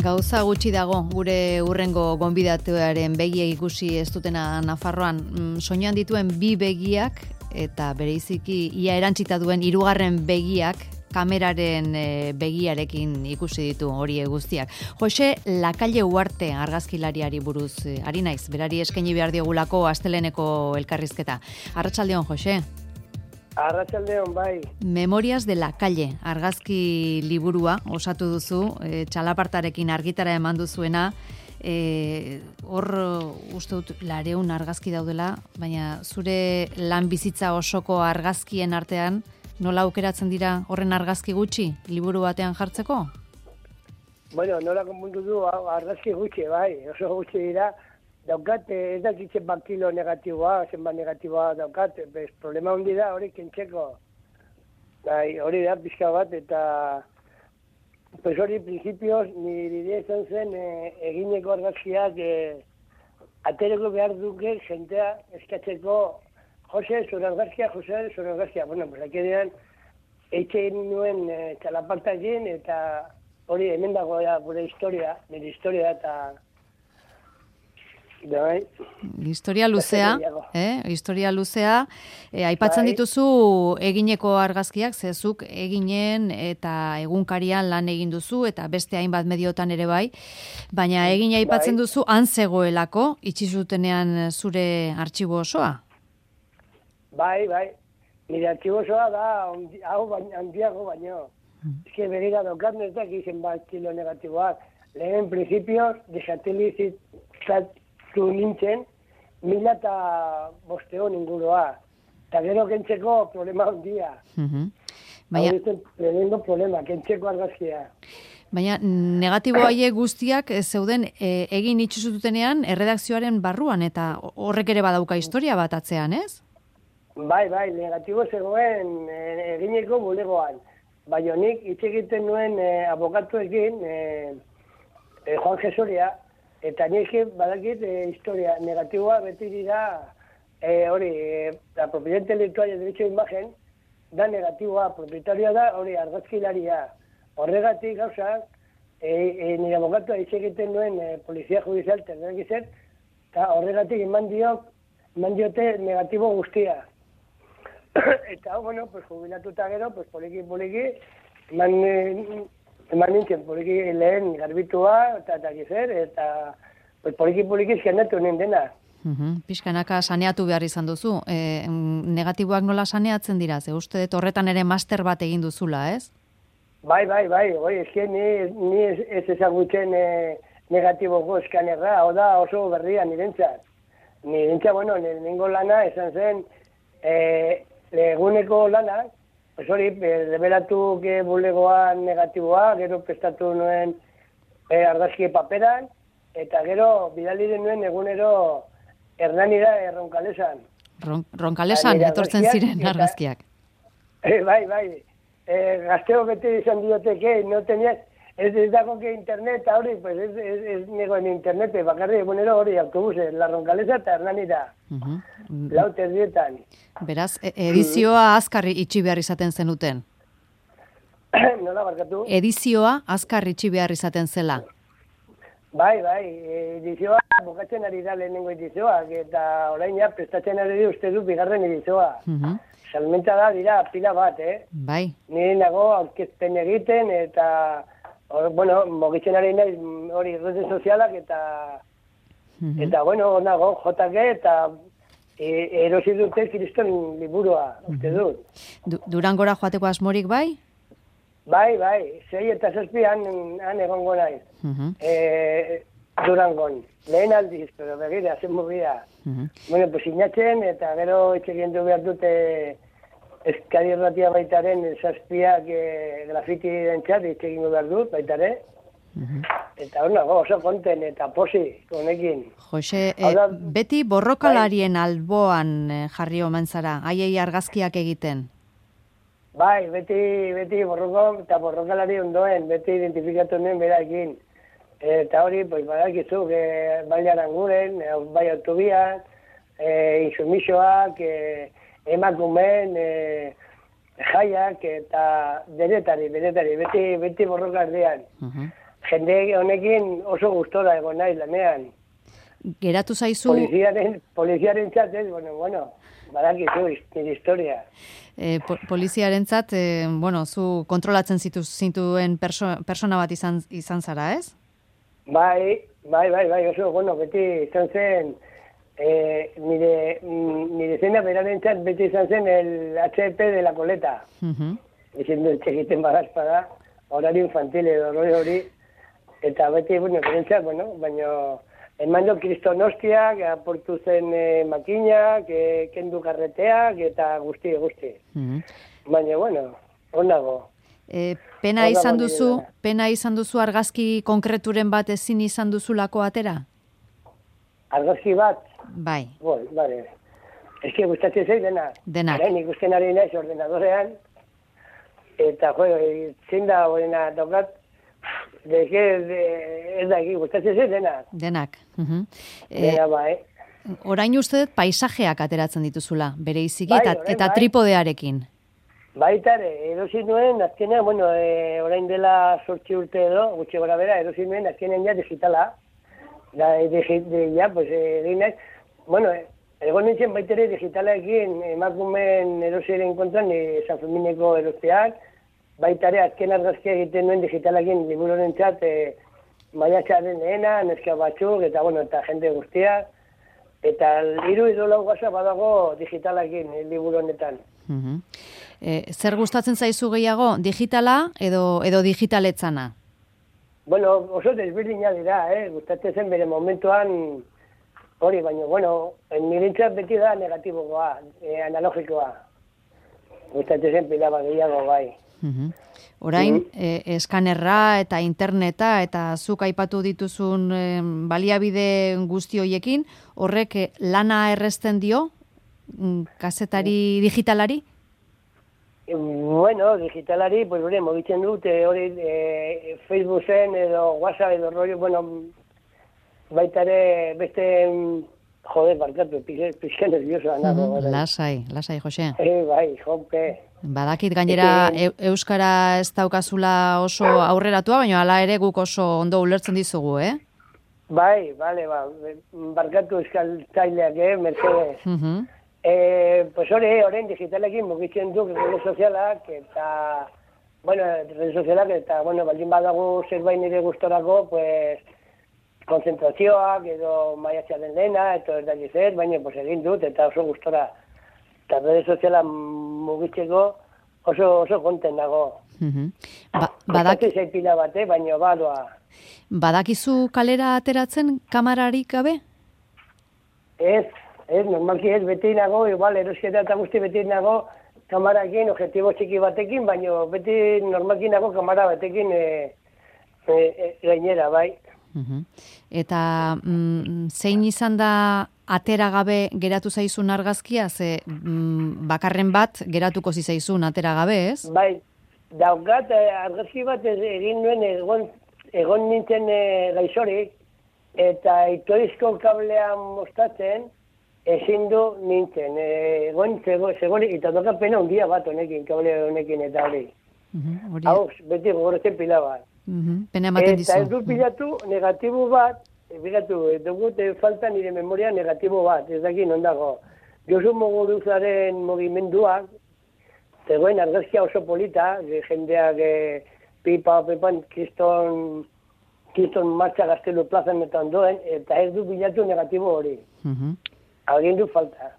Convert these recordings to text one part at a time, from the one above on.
Gauza gutxi dago gure hurrengo gonbidatuaren begiak ikusi ez dutena Nafarroan. Soinean dituen bi begiak eta bereiziki ia erantzita duen hirugarren begiak kameraren begiarekin ikusi ditu horiek guztiak. Jose Lacalle Uarte argazkilariari buruz ari naiz, berari eskaini behar diogulako asteleneko elkarrizketa. Arratsaldeon, Jose. Arratsaldeon, bai. Memorias de la Calle argazki liburua osatu duzu, txalapartarekin argitara eman duzuena. Hor uste dut 200 argazki daudela, baina zure lan bizitza osoko argazkien artean nola aukeratzen dira horren argazki gutxi liburu batean jartzeko? Bueno, nola konpuntu du argazki gutxi, bai, oso gutxi dira. Daukat, ez dakit zenbat kilo negatiboa, zenbat negatiboa daukat, problema hundi da hori kentzeko. Bai, hori da pixka bat, eta pues hori principios nire idea izan zen egineko argazkiak atereko behar duke jentea eskatzeko Jose, zure argazkia. Bueno, pues akedean eitxe nuen txalapartakin eta hori hemen dago gure historia, nire historia eta bai. Historia luzea, historia luzea. Aipatzen dituzu egineko argazkiak, zezuk eginen eta egunkarian lan egin duzu eta beste hainbat mediotan ere bai, baina egin aipatzen duzu han zegoelako itxi zutenean zure artxibo osoa. Bai. Nire artxibo osoa da hau handiago baino. Eske begira daukat ez dakit zenbat kilo negatiboak. Lehen principios desatelizatu nintzen 1500 ingurua. Eta gero kentzeko problema handia. Hau lehenengo problema, kentzeko argazkia. Baina negatibo haiek guztiak zeuden egin itxuzutenean erredakzioaren barruan eta horrek ere badauka historia bat atzean, ez? Bai, negatibo zegoen egineko bulegoan. Baina nik hitz egiten nuen abokatuekin, Juan Jesoria, eta nik badakit historia negatiboa beti dira la propiedad intelectual y derecho de imagen da negatiboa, propietaria da hori argazkilaria. Horregatik gauza, nire abokatua hitz egiten nuen polizia judizial terdenak eta horregatik eman diote negatibo guztia. Eta, bueno, pues jubilatuta gero, pues poliki, eman nintzen poliki lehen garbitua, eta pues poliki eskenatu nindena. Pixkanaka saneatu behar izan duzu. Negatiboak nola saneatzen dira? Ze uste dut horretan ere master bat egin duzula, ez? Bai, eske ni ez ezagutzen negatiboko eskanerra, hau da oso berria nirentzat. Nirentzat, bueno, nirengo lana esan zen, eguneko lana, pues hori, revelatu bulegoan negatiboa, gero prestatu nuen argazki paperan, eta gero bidali nuen egunero Hernanira Roncalesan. Roncalesan, etortzen ziren argazkiak. Bai. Gazteo bete izan dioteke, no tenías, ez dago que internet, hori, pues ez negoen internet, bakarri egunero hori autobuse, la Roncalesa eta Hernanira. Lauter dietan. Beraz, edizioa azkar itxi behar izaten zenuten. Nola barkatu? Edizioa azkar itxi behar izaten zela. Bai, edizioa bukatzen ari da lehenengo edizioak, eta orain ja prestatzen ari uste du bigarren edizioa. Salmenta da dira pila bat, Bai. Nire nago aurkezpen egiten, eta, bueno, mogitzen ari nahi hori redes sozialak, eta, bueno, nago JG, eta erosi dute Kriston liburua, uste dut. Durangora joateko asmorik bai? Bai, 6 eta 7 han egongo naiz. Durangon. Lehen aldiz, pero begira, zen movida. Bueno, pues sinatzen, eta gero etxegiendu behar dute Eskadi Erratia baitaren zazpiak grafiti dentzat etxegindu behar dut baitare. Eta hor nago, oso konten eta posi, honekin. Jose, beti borrokalarien alboan jarri omen zara, haiei argazkiak egiten? Bai, beti borrokalari ondoen, beti identifikatu nuen beraekin. Eta hori, pues, badakizu, bai Aranguren, bai autobian, insumisoak, emakumen, jaiak, eta denetari, beti borrokaldean. jende honekin oso gustora egon nahi lanean. Geratu zaizu... Poliziaren txat, bueno, badakizu, nire historia. Poliziarentzat, zu kontrolatzen zintuen persona bat izan zara, ez? Bai, oso, beti izan zen, nire zena berarentzat beti izan zen el HP de la coleta. Dizien duen txegiten badazpada, horari infantil edo hori, eta beti, berentzat, baina... Emando kristonostiak, aportu zen makinak, kendu karreteak, eta guzti. Baina, hon dago. Pena izan duzu argazki konkreturen bat ezin izan duzulako atera? Argazki bat? Bai. Bale. Ez que gustatzen zei denak. Denak. Ikusten ari naiz ordenadorean, eta, zein da horrena daukat, ez da egi, gustatzen zen denak. Denak. Dena bai. Orain uste paisajeak ateratzen dituzula, bere iziki eta tripodearekin. Baitare, erosi nuen, azkenean, orain dela 8 urte edo, gutxi gora bera, erosi nuen, azkenean ja digitala. Egin naiz. Egon nintzen baitere digitalekin emakumeen erosiaren kontuan, San Fermineko erosteak, baitare azken argazkia egiten nuen digitalekin liburuaren txat, maiatxaren lehena, neska batzuk, eta jende guztia, eta 3 edo 4 gasa badago digitalekin liburu honetan. Zer gustatzen zaizu gehiago, digitala edo digitaletzana? Oso desberdina dira, gustatzen zen bere momentuan hori, baina, nirentzat beti da negatiboa, analogikoa. Gustatzen zen pila bat gehiago, bai. Orain, eskanerra eta interneta eta zuk aipatu dituzun baliabide guzti hoiekin, horrek lana erresten dio kazetari digitalari? Digitalari, mogitzen dute hori Facebooken edo WhatsApp edo rollo, baitare beste... barkatu, pixka nerviosoa nago. Lasai, Jose. Bai, jope. Badakit gainera euskara ez daukazula oso aurreratua, baina hala ere guk oso ondo ulertzen dizugu, Bai, barkatu euskaltzaileak, Mercedes. Pues horrein digitalekin mugitzen duk redes sozialak, eta, redes sozialak, eta, baldin badago zerbait nire gustorako, pues, konzentrazioak edo maiatxaren lehena, eta ez da gizet, baina egin dut, eta oso gustora. Eta redes sozialak mugitzeko oso konten dago. Badakizu zaipila bate, baina badoa. Badakizu kalera ateratzen kamararik gabe? Ez, normalki ez, beti nago, erosketa eta guzti beti nago kamarakin, objektibo txiki batekin, baina beti normalki nago kamara batekin gainera, bai. Eta zein izan da atera gabe geratu zaizun argazkia, ze bakarren bat geratuko zizaizun atera gabe, ez? Bai, daukat argazki bat egin nuen egon nintzen gaixorik, eta itoizko kablean mostatzen, ezin du nintzen. Zegonik, eta doka pena hundia bat honekin, kable honekin eta hori. Hau, beti gogoratzen pila bat. Pena ematen dizu. Eta ez du pilatu negatibo bat, dugut falta nire memoria negatibo bat, ez daki non dago. Josu Moguruzaren mugimenduak, zegoen argazkia oso polita, jendeak pipan kriston martxa Gaztelu plazan eta ondoen, eta ez du pilatu negatibo hori. Alguien du falta.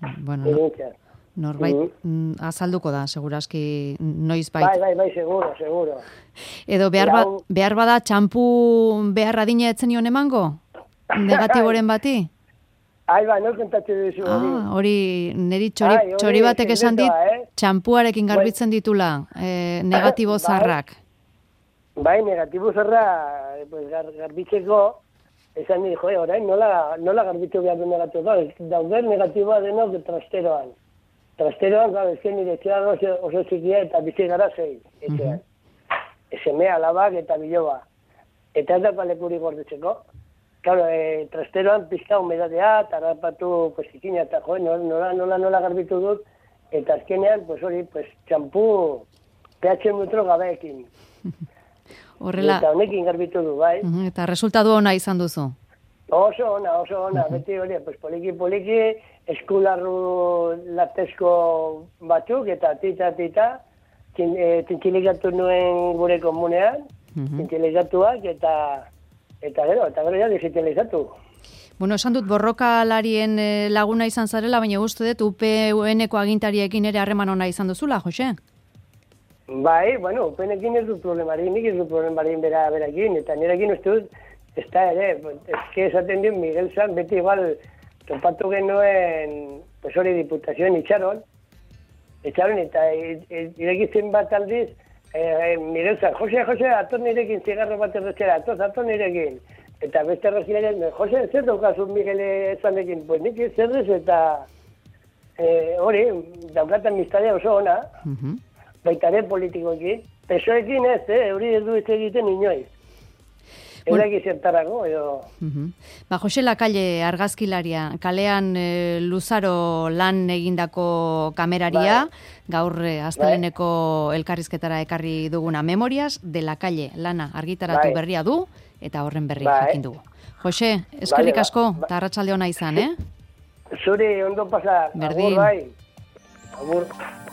Norbait azalduko da, segurazki noiz bait. Bai, seguro. Edo behar bada txampu behar adina etzen nion emango? Negatiboren bati? No kontatzen duzu hori. Hori, niri txori batek esan dit, txampuarekin garbitzen ditula, negatibo zarrak. Bai, negatibo zarra, garbitzeko, esan dit, orain, nola garbitu behar du negatiboa? Dauder negatiboa denok trasteroan. Trasteroan, ezken nire etxean oso txikia eta bizi gara zei, etxean. Seme alabak eta biloba. Eta ez da lekuri gordetzeko. Claro, trasteroan pizka humedadea, tarapatu ikina eta nola garbitu dut, eta azkenean, hori, txampu pH neutro gabeekin. Horrela. Eta honekin garbitu du, bai. Eta resultatu ona izan duzu. Oso ona, beti hori, pues poliki, eskularru latezko batzuk, eta tita, tintxilikatu nuen gure komunean, tintxilikatuak, eta gero ja digitalizatu. Bueno, esan dut borrokalarien laguna izan zarela, baina uste dut UPN-eko agintariekin ere harreman ona izan duzula, Jose? Bai, bueno, UPN-ekin ez du problemarik, nik ez du problemarik berakin, eta nirekin uste dut, ez da ere, eske esaten dut Miguel San, beti igual, topatu genuen, pues hori diputazioen itxaron, eta irekitzen bat aldiz, Miguel San, Jose, ator nirekin zigarro bat erretxera, ator nirekin. Eta beste errezilean, Jose, zer daukazun Miguel Sanekin? Pues nik zer ez eta hori, daukatan amistadea oso ona, baitare politikoekin. Pesoekin ez, hori ez du ez egiten inoiz. Ez da gizertarago, edo... Jose Lakalle argazkilaria, kalean luzaro lan egindako kameraria, gaur asteleheneko elkarrizketara ekarri duguna Memorias de la Calle lana argitaratu berria du, eta horren berri jakin dugu. Jose, eskerrik asko, eta arratsalde ona izan, Zuri, ondo pasa. Berdin. Agur, bai. Agur.